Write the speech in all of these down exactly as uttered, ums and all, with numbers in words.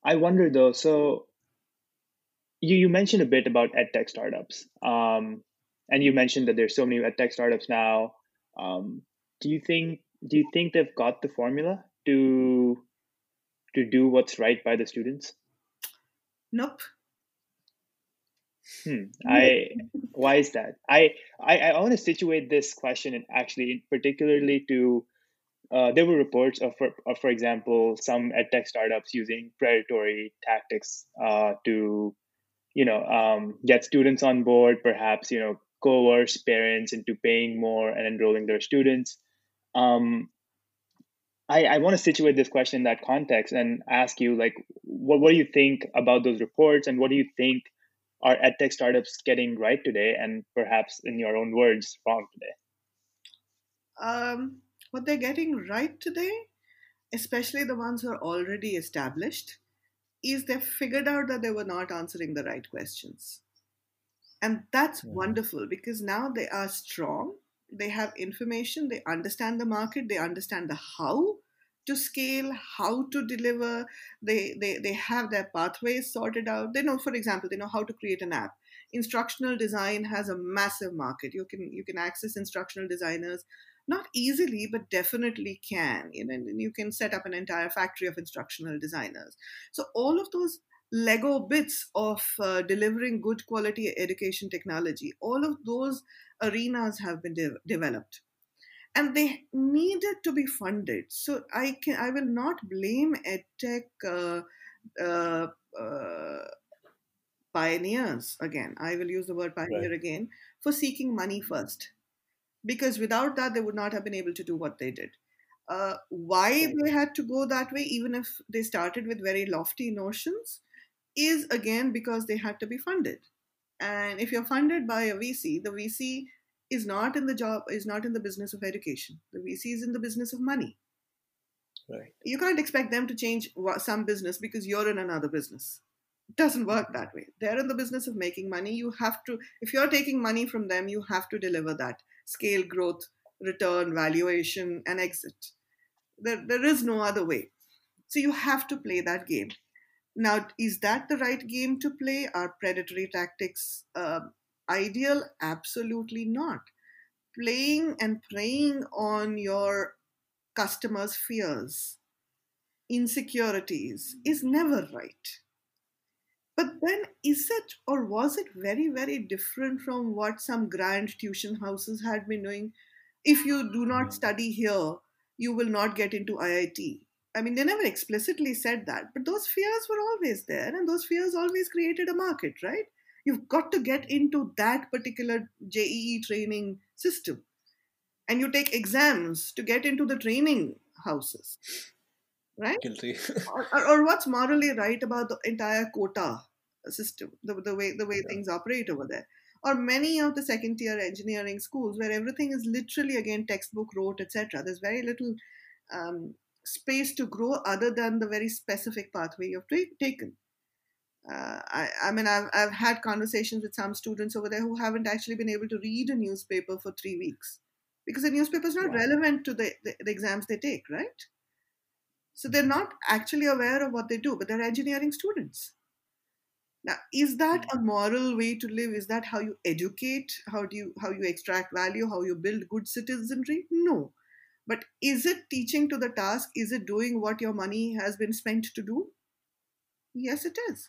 I wonder though, so you, you mentioned a bit about edtech startups. Um, and you mentioned that there's so many edtech startups now. Um, do you think do you think they've got the formula to to do what's right by the students? Nope. Hmm. Nope. I Why is that? I I, I want to situate this question and actually particularly to uh, there were reports of, for, of, for example, some edtech startups using predatory tactics uh, to you know um, get students on board, perhaps you know coerce parents into paying more and enrolling their students. Um, I, I want to situate this question in that context and ask you, like, what, what do you think about those reports, and what do you think are edtech startups getting right today, and perhaps, in your own words, wrong today? Um, what they're getting right today, especially the ones who are already established, is they've figured out that they were not answering the right questions. And that's Mhm. wonderful because now they are strong, they have information, they understand the market, they understand the how to scale, how to deliver, they, they, they have their pathways sorted out. They know, for example, they know how to create an app. Instructional design has a massive market. You can you can access instructional designers, not easily, but definitely can. You know, and you can set up an entire factory of instructional designers. So all of those Lego bits of uh, delivering good quality education technology. All of those arenas have been de- developed, and they needed to be funded. So I can I will not blame edtech uh, uh, uh, pioneers again. I will use the word Right. pioneer again for seeking money first, because without that they would not have been able to do what they did. Uh, why Right. they had to go that way, even if they started with very lofty notions, is again because they had to be funded. And if you're funded by a V C, the V C is not in the job, is not in the business of education. The V C is in the business of money. Right. You can't expect them to change some business because you're in another business. It doesn't work that way. They're in the business of making money. You have to, if you're taking money from them, you have to deliver that scale, growth, return, valuation, and exit. There, there is no other way. So you have to play that game. Now, is that the right game to play? Are predatory tactics uh, ideal? Absolutely not. Playing and preying on your customers' fears, insecurities is never right. But then, is it or was it very, very different from what some grand tuition houses had been doing? If you do not Mhm. study here, you will not get into I I T. I mean, they never explicitly said that, but those fears were always there, and those fears always created a market, right? You've got to get into that particular J E E training system, and you take exams to get into the training houses, right? Guilty. or, or, or what's morally right about the entire quota system, the, the way the way Yeah. things operate over there, or many of the second tier engineering schools where everything is literally again textbook rote, etc. There's very little um, space to grow other than the very specific pathway you've ta- taken. uh, I, I mean I've, I've had conversations with some students over there who haven't actually been able to read a newspaper for three weeks because the newspaper is not Wow. relevant to the, the, the exams they take, right? So they're Mhm. not actually aware of what they do, but they're engineering students. Now, is that Mhm. a moral way to live? Is that how you educate? How do you how you extract value? How you build good citizenry? No. But is it teaching to the task? Is it doing what your money has been spent to do? Yes, it is.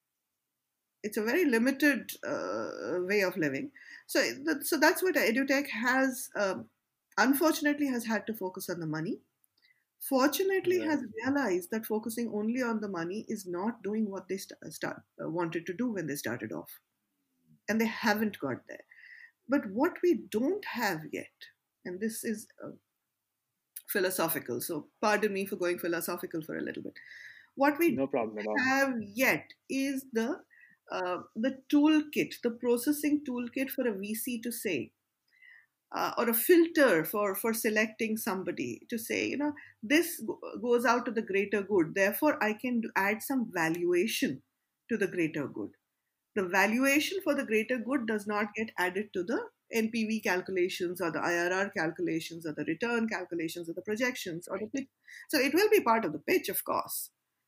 It's a very limited uh, way of living. So, that, so that's what edutech has. Um, unfortunately, has had to focus on the money. Fortunately, Right. has realized that focusing only on the money is not doing what they st- start uh, wanted to do when they started off, and they haven't got there. But what we don't have yet, and this is uh, philosophical, so pardon me for going philosophical for a little bit. What we No don't problem at all. have yet is the uh, the toolkit, the processing toolkit for a V C to say, uh, or a filter for for selecting somebody to say, you know, this go- goes out to the greater good, therefore I can do, add some valuation to the greater good. The valuation for the greater good does not get added to the N P V calculations or the I R R calculations or the return calculations or the projections or the pitch. So it will be part of the pitch, of course,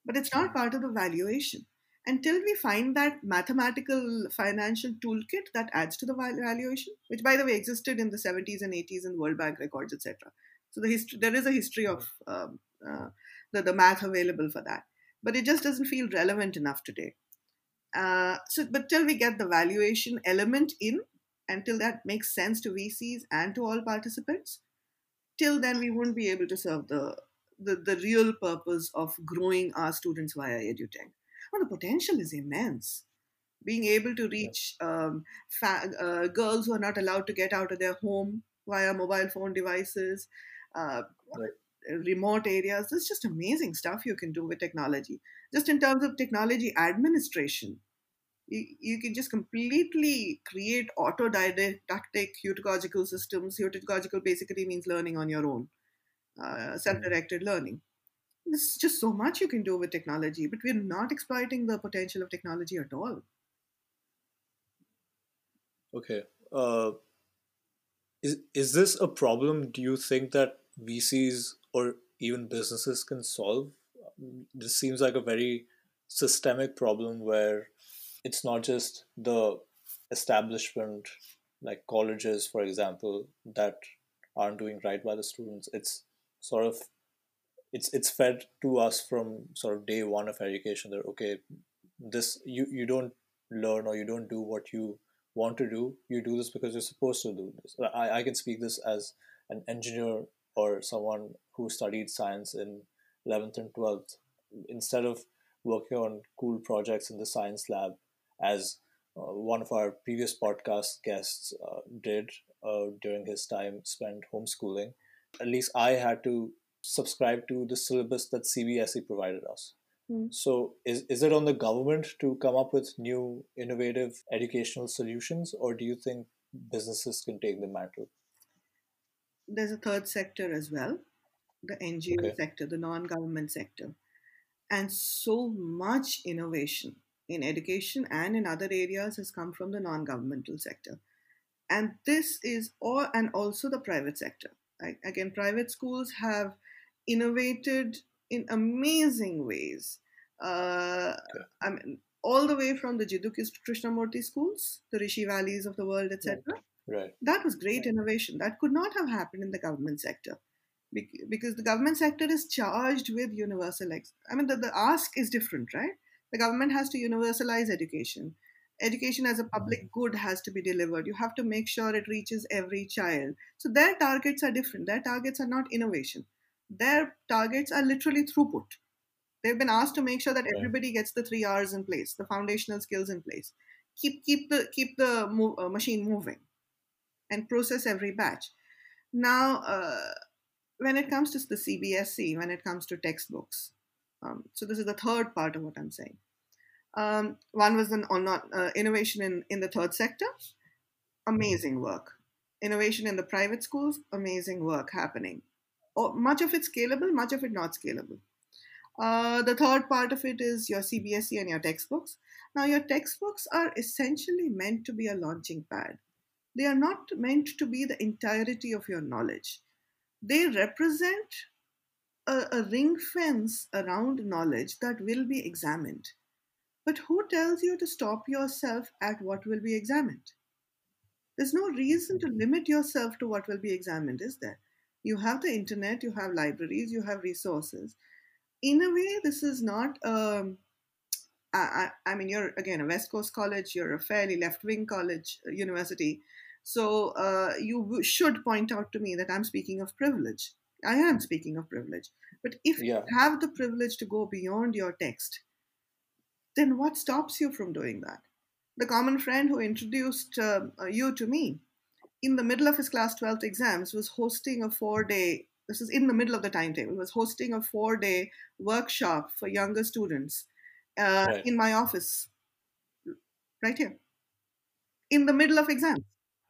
but it's not part of the valuation. Until we find that mathematical financial toolkit that adds to the valuation, which by the way existed in the seventies and eighties in World Bank records, et cetera. So the history, there is a history of um, uh, the, the math available for that, but it just doesn't feel relevant enough today. Uh, so, but till we get the valuation element in, until that makes sense to V Cs and to all participants, till then we won't be able to serve the the, the real purpose of growing our students via edutech. Well, the potential is immense. Being able to Yeah. reach um, fa- uh, girls who are not allowed to get out of their home via mobile phone devices, uh, Right. remote areas. There's just amazing stuff you can do with technology. Just in terms of technology administration, you, you can just completely create autodidactic heutagogical systems. Heutagogical basically means learning on your own, uh, Mhm. self-directed learning. There's just so much you can do with technology, but we're not exploiting the potential of technology at all. Okay. Uh, is is this a problem? Do you think that V Cs or even businesses can solve? This seems like a very systemic problem where it's not just the establishment, like colleges, for example, that aren't doing right by the students. It's sort of it's it's fed to us from sort of day one of education that okay, this you you don't learn or you don't do what you want to do. You do this because you're supposed to do this. I, I can speak this as an engineer or someone who studied science in eleventh and twelfth. Instead of working on cool projects in the science lab, as uh, one of our previous podcast guests uh, did uh, during his time spent homeschooling, at least I had to subscribe to the syllabus that C B S E provided us. Hmm. So, is, is it on the government to come up with new, innovative educational solutions, or do you think businesses can take the mantle? There's a third sector as well, the N G O Okay. sector, the non government sector. And so much innovation in education and in other areas has come from the non governmental sector. And this is all, and also the private sector. Right? Again, private schools have innovated in amazing ways. Uh, Okay. I mean, all the way from the Jiddu Krishnamurti schools, the Rishi Valleys of the world, Right. et cetera. Right. That was great innovation. That could not have happened in the government sector because the government sector is charged with universal ex- I mean the, the ask is different, right? The government has to universalize education. Education as a Mhm. public good has to be delivered. You have to make sure it reaches every child. So their targets are different. Their targets are not innovation. Their targets are literally throughput. They've been asked to make sure that Right. everybody gets the three R's in place, the foundational skills in place. Keep keep the keep the mo- uh, machine moving and process every batch. Now, uh, when it comes to the C B S E, when it comes to textbooks, um, so this is the third part of what I'm saying. Um, one was an, on uh, innovation in, in the third sector, amazing work. Innovation in the private schools, amazing work happening. Oh, much of it scalable, much of it not scalable. Uh, the third part of it is your C B S E and your textbooks. Now, your textbooks are essentially meant to be a launching pad. They are not meant to be the entirety of your knowledge. They represent a, a ring fence around knowledge that will be examined. But who tells you to stop yourself at what will be examined? There's no reason to limit yourself to what will be examined, is there? You have the internet, you have libraries, you have resources. In a way, this is not. Um, I, I, I mean, you're again a West Coast college. You're a fairly left-wing college, uh, university. So uh, you w- should point out to me that I'm speaking of privilege. I am speaking of privilege. But if Yeah. you have the privilege to go beyond your text, then what stops you from doing that? The common friend who introduced uh, uh, you to me in the middle of his class twelfth exams was hosting a four day, this is in the middle of the timetable, was hosting a four day workshop for younger students uh, Right. in my office right here in the middle of exams.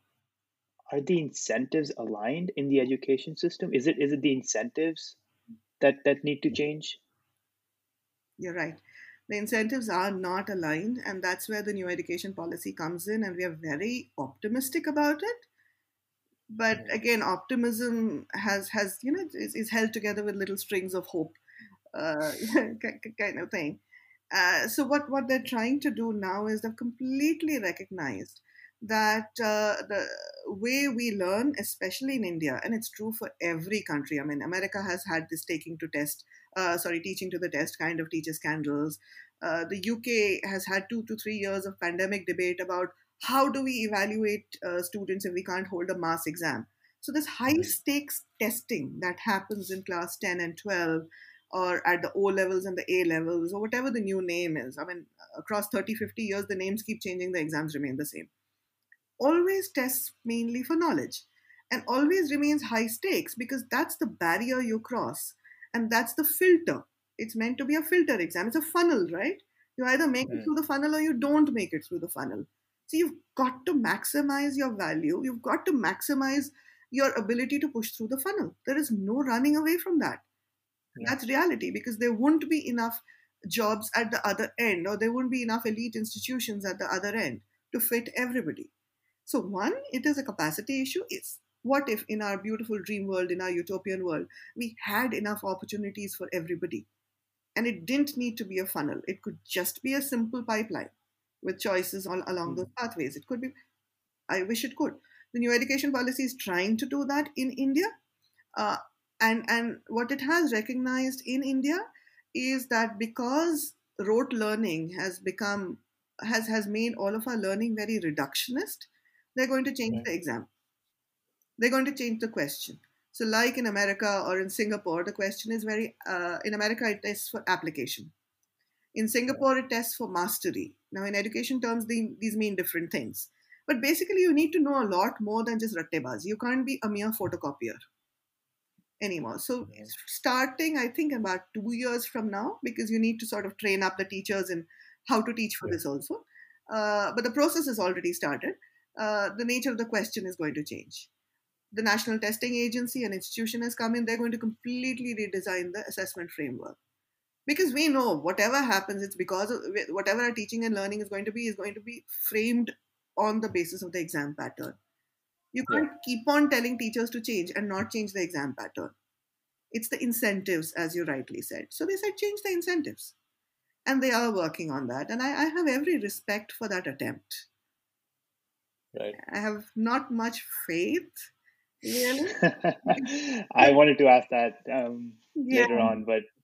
Are the incentives aligned in the education system? Is it is it the incentives that that need to change? You're right. The incentives are not aligned, and that's where the new education policy comes in, and we are very optimistic about it. But Mhm. again, optimism has has you know is, is held together with little strings of hope. uh, kind of thing. Uh, so what, what they're trying to do now is they've completely recognized that uh, the way we learn, especially in India, and it's true for every country. I mean, America has had this taking to test, uh, sorry, teaching to the test kind of teacher scandals. Uh, the U K has had two to three years of pandemic debate about how do we evaluate uh, students if we can't hold a mass exam. So this high stakes testing that happens in class ten and twelve, or at the O levels and the A levels, or whatever the new name is. I mean, across thirty, fifty years, the names keep changing, the exams remain the same. Always tests mainly for knowledge, and always remains high stakes because that's the barrier you cross, and that's the filter. It's meant to be a filter exam. It's a funnel, right? You either make it Mm. through the funnel or you don't make it through the funnel. So you've got to maximize your value. You've got to maximize your ability to push through the funnel. There is no running away from that. Yeah. That's reality, because there won't be enough jobs at the other end, or there won't be enough elite institutions at the other end to fit everybody. So, one, it is a capacity issue. It's what if in our beautiful dream world, in our utopian world, we had enough opportunities for everybody? And it didn't need to be a funnel. It could just be a simple pipeline with choices all along those pathways. It could be, I wish it could. The new education policy is trying to do that in India. Uh, and, and what it has recognized in India is that because rote learning has become, has, has made all of our learning very reductionist, they're going to change Right. the exam. They're going to change the question. So, like in America or in Singapore, the question is very, uh, in America, it tests for application. In Singapore, it tests for mastery. Now, in education terms, the, these mean different things. But basically, you need to know a lot more than just rattebaz. You can't be a mere photocopier anymore. So, Yeah. starting, I think, about two years from now, because you need to sort of train up the teachers in how to teach for Yeah. this also. Uh, but the process has already started. Uh, the nature of the question is going to change. The National Testing Agency, an institution, has come in. They're going to completely redesign the assessment framework. Because we know whatever happens, it's because of whatever our teaching and learning is going to be, is going to be framed on the basis of the exam pattern. You Yeah. can't keep on telling teachers to change and not change the exam pattern. It's the incentives, as you rightly said. So they said, change the incentives. And they are working on that. And I, I have every respect for that attempt. Right. I have not much faith, really. I wanted to ask that um, Yeah. later on, but